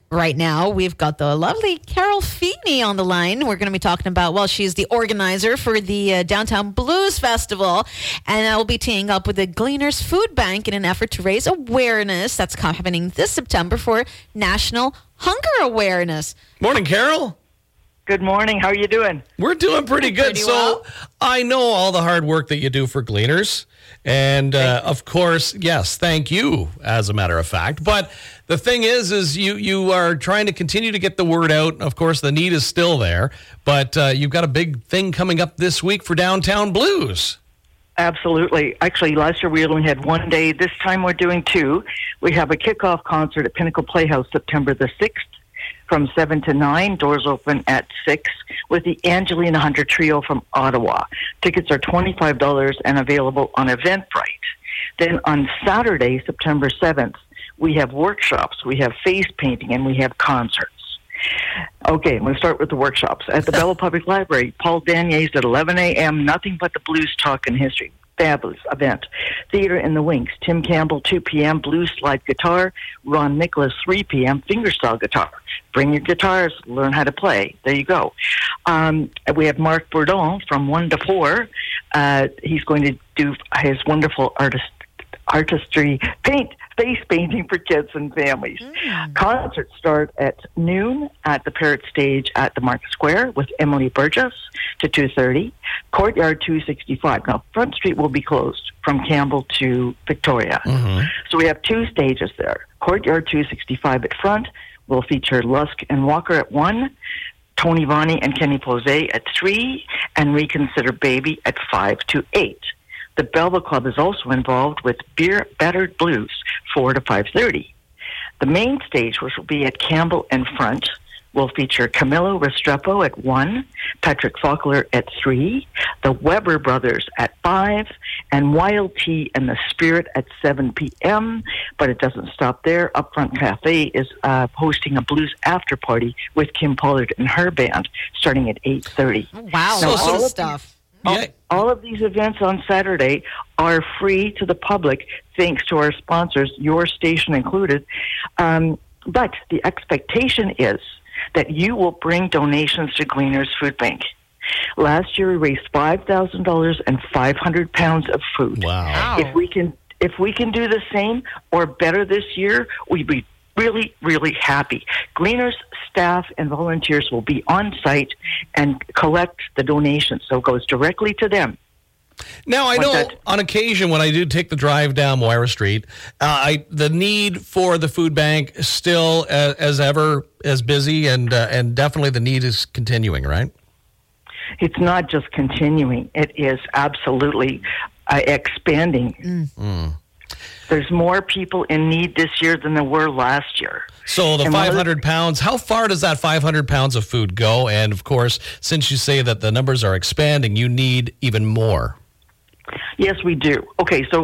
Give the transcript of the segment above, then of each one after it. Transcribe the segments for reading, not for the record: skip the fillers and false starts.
Right now, we've got the lovely Carol Feeney on the line. We're going to be talking about, well, she's the organizer for the Downtown Blues Festival, and I will be teaming up with the Gleaners Food Bank in an effort to raise awareness that's happening this September for National Hunger Awareness. Morning, Carol. Good morning. How are you doing? We're doing pretty good. Well. I know all the hard work that you do for Gleaners. And, of course, yes, thank you, as a matter of fact. But the thing is you are trying to continue to get the word out. Of course, the need is still there. But you've got a big thing coming up this week for Downtown Blues. Absolutely. Actually, last year we only had one day. This time we're doing two. We have a kickoff concert at Pinnacle Playhouse September the 6th from 7 to 9. Doors open at 6 with the Angelina Hunter Trio from Ottawa. Tickets are $25 and available on Eventbrite. Then on Saturday, September 7th, we have workshops, we have face painting, and we have concerts. Okay, I'm going to start with the workshops. At the Belleville Public Library, Paul Danier's at 11 a.m., Nothing But the Blues Talk and History. Fabulous event. Theater in the Wings, Tim Campbell, 2 p.m., blues slide guitar. Ron Nicholas, 3 p.m., fingerstyle guitar. Bring your guitars, learn how to play. There you go. We have Marc Bourdon from 1 to 4. He's going to do his wonderful artistry face painting for kids and families. Concerts start at noon at the Parrot Stage at the Market Square with Emily Burgess to 2:30. Courtyard 265. Now, Front Street will be closed from Campbell to Victoria. So we have two stages there. Courtyard 265 at front will feature Lusk and Walker at 1, Tony Vani and Kenny Posey at 3, and Reconsider Baby at 5 to 8. The Belleville Club is also involved with Beer Battered Blues, 4 to 5:30. The main stage, which will be at Campbell and Front, will feature Camilo Restrepo at 1, Patrick Faulkner at 3, the Weber Brothers at 5, and Wild Tea and the Spirit at 7 p.m. But it doesn't stop there. Upfront Cafe is hosting a blues after party with Kim Pollard and her band starting at 8:30. Wow, Now, lots of stuff. All of these events on Saturday are free to the public, thanks to our sponsors, your station included. But the expectation is that you will bring donations to Gleaners Food Bank. Last year, we raised $5,000 and 500 pounds of food. Wow. If we can do the same or better this year, we'd be really, really happy. Gleaners staff and volunteers will be on site and collect the donations, so it goes directly to them. Now, I know on occasion when I do take the drive down Moira Street, the need for the food bank is still as ever as busy, and definitely the need is continuing, right? It's not just continuing. It is absolutely expanding. There's more people in need this year than there were last year. So the 500 pounds, how far does that 500 pounds of food go? And, of course, since you say that the numbers are expanding, you need even more. Yes, we do. Okay, so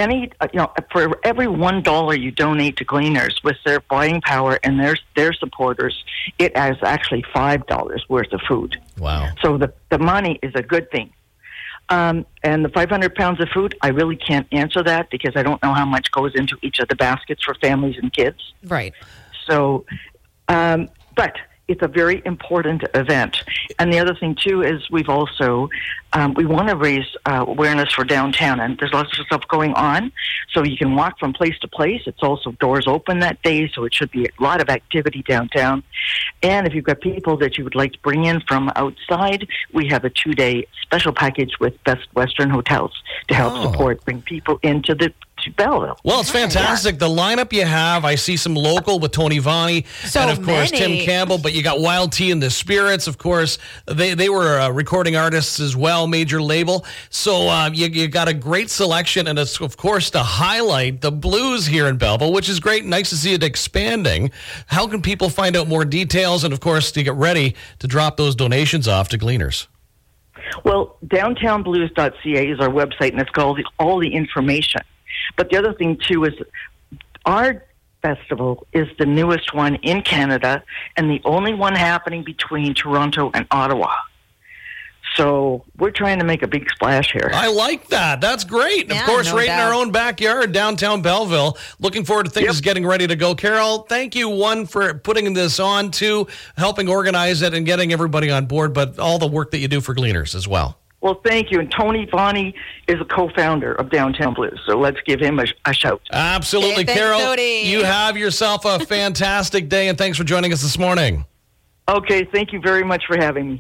for every $1 you donate to Gleaners with their buying power and their supporters, it is actually $5 worth of food. Wow. So the money is a good thing. And the 500 pounds of food, I really can't answer that because I don't know how much goes into each of the baskets for families and kids. Right. So, but it's a very important event. And the other thing, too, is we've also, we want to raise awareness for downtown. And there's lots of stuff going on. So you can walk from place to place. It's also doors open that day, so it should be a lot of activity downtown. And if you've got people that you would like to bring in from outside, we have a 2-day special package with Best Western Hotels to help support, bring people into to Belleville. Well, it's fantastic. Yeah. The lineup you have, I see some local with Tony Vani and, of course, Tim Campbell, but you got Wild Tea and the Spirits, of course. They were recording artists as well, major label. So you got a great selection, and it's, of course, to highlight the blues here in Belleville, which is great. Nice to see it expanding. How can people find out more details and, of course, to get ready to drop those donations off to Gleaners? Well, downtownblues.ca is our website, and it's got all the information. But the other thing, too, is our festival is the newest one in Canada and the only one happening between Toronto and Ottawa. So we're trying to make a big splash here. I like that. That's great. Yeah, of course, no right doubt. in our own backyard, downtown Belleville. Looking forward to things getting ready to go. Carol, thank you, one, for putting this on, two, helping organize it and getting everybody on board, but all the work that you do for Gleaners as well. Well, thank you. And Tony Vani is a co-founder of Downtown Blues, so let's give him a shout. Absolutely. Hey, thanks, Carol, Tony. you have yourself a fantastic day, and thanks for joining us this morning. Okay, thank you very much for having me.